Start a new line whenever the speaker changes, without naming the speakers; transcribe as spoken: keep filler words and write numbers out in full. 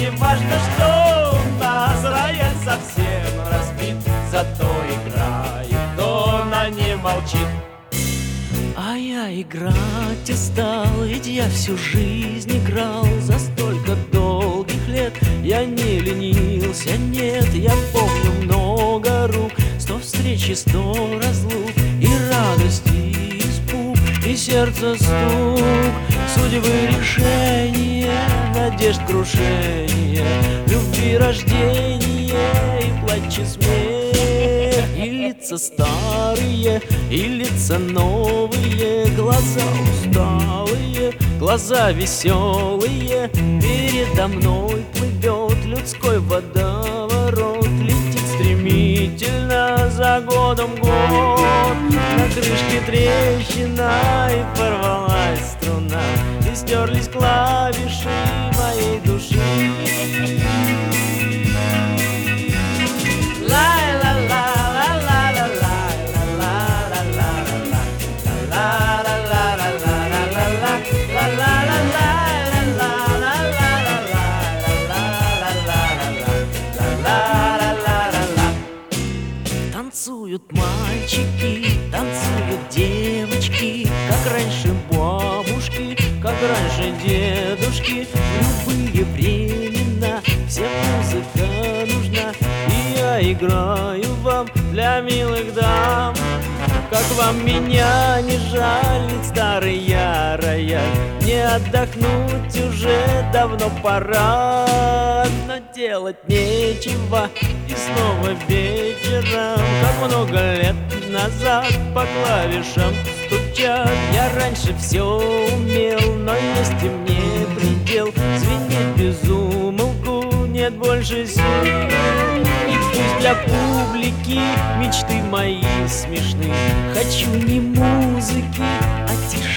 не важно, что у нас рояль совсем разбит, зато играет он, а не молчит.
А я играть устал, ведь я всю жизнь играл. За столько долгих лет я не ленился, нет. Я помню много рук, сто встреч и сто разлук, и радость, и испуг, и сердце стук, судьбы решение, надежд крушение, любви рождение и плач и смех. И лица старые, и лица новые, глаза усталые, глаза веселые. Передо мной плывет людской водоворот, летит стремительно за годом год. На крышке трещина, и порвалась струна, и стерлись клавиши моей души. Танцуют мальчики, танцуют девочки, как раньше бабушки, как раньше дедушки. В любые времена всем музыка нужна, и я играю вам для милых дам. Как вам меня не жалит, старый я рояль? Не отдохнуть уже давно пора, но делать нечего, и снова вечером, как много лет назад, по клавишам стучат. Я раньше все умел, но есть и мне предел, звенеть без умолку нет больше сил. И пусть для публики мечты мои смешны, хочу не музыки, а тишины.